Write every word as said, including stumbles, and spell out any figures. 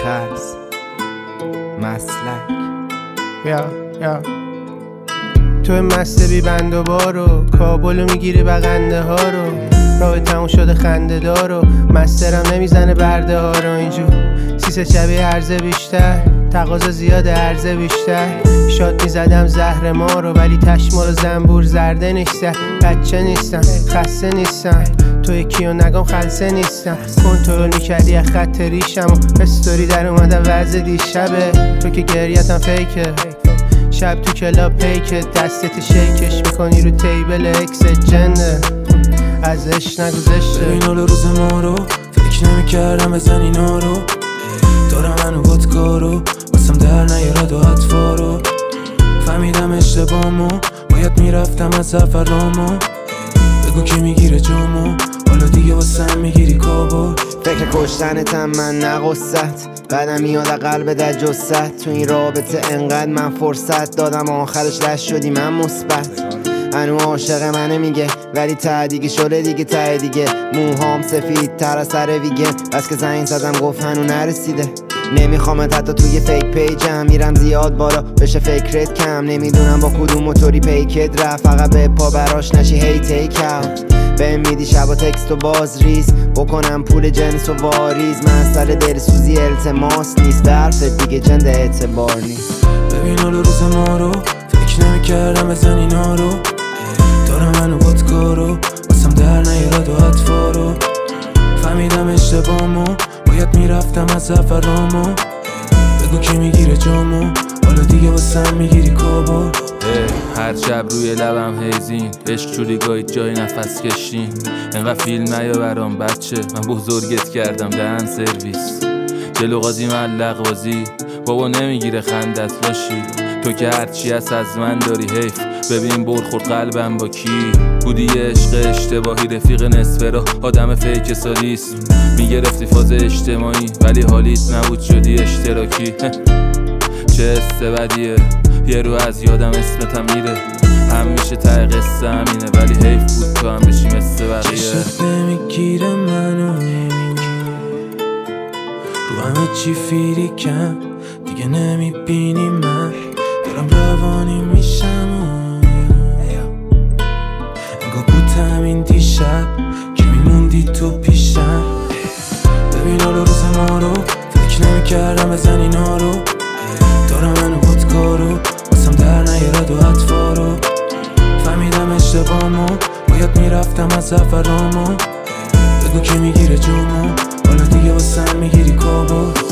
خرز مسلک. یا یا تو مسته بی بند و بارو، کابلو میگیری بغنده ها رو، راه تموم شده خنده دارو، مسترم نمیزنه برده ها رو. اینجور سیسه شبیه عرضه بیشتر، تقاضا زیاده عرضه بیشتر. شاد میزدم زهر ما رو ولی تشمال و زنبور زرده نیستم. بچه نیستم خسته نیستم، تو یکیو نگم خلصه نیستم. کنترل میکردی از خط ریشم و استوری در اومده وضع دیشبه. تو که گریتم فیکه، شب تو کلاب پیکه، دستت شیکش میکنی رو تیبل اکس جنده. ازش نگذشته ببین حال روز ما رو، فکر نمی کردم بزن اینا رو. دارم منو بادکارو واسم در نیارد و اطفارو. فهمیدم اشتباهمو، باید میرفتم از سفرامو. بگو کی میگیره جامو، حالا دیگه واسم میگیری کابو. فکر کشتنتم من نقصت، بعدم میاد قلب در جست. تو این رابطه انقدر من فرصت دادم، آخرش لش شدی من مثبت. هنو عاشق منه میگه ولی ته دیگه شده دیگه، ته دیگه موهام سفید تر از سر ویگن. بس که زنگ زدم گفت هنو نرسیده. نمیخوامت حتی توی فیک پیجم، میرم زیاد بالا بشه فکرت کم. نمیدونم با کدوم موتوری پیکت رفت، فقط به پا براش نشی هی تیک اوت. بهم میدی شبا تکست و باز ریز، بکنم پول جنس و واریز. مسئله دلسوزی التماس نیست، به حرفت دیگه جنده اعتبار نیست. ببین حال روز ما رو، فکر نمی کردم بزن اینا رو. دارم منو بادکارو واسم در نیارد و اطفارو. فهمیدم اشتباهمو، باید میرفتم از سفرامو. بگو کی میگیره جامو، حالا دیگه واسم میگیری کابو. هر شب روی لبم هیزین، عشق شدی گاهی جای نفس کشین. انقدر فیلم نیا برام بچه، من بزرگت کردم دهن سرویس. جلو قاضی ملق بازی، بابا نمیگیره خندت باشی. تو که هرچی هست از من داری حیف، ببین برخورد قلبم با کی. بودی عشق اشتباهی، رفیق نصفه را آدم فیک سالیسم. میگرفتی فاز اجتماعی ولی حالیت نبود شدی اشتراکی. چه حس بدیه، یه رو از یادم اسمتم میره. همیشه ته قصه همینه ولی حیف بود تو هم بشی مثل بقیه. چشت نمیگیره منو نمیگیره، رو همه چی فیریکم دیگه نمیبینی. من دارم روانی میشم انگاه بود همین دیشب که میموندی تو پیشم. ببین حالا روز ما رو، فکر نمی کردم بزن اینا رو. دارم منو بادکارو واسم در نیارد و اطفارو. فهمیدم اشتباهمو، باید میرفتم از سفرامو. بگو کی میگیره جامو، حالا دیگه واسم میگیری کابو.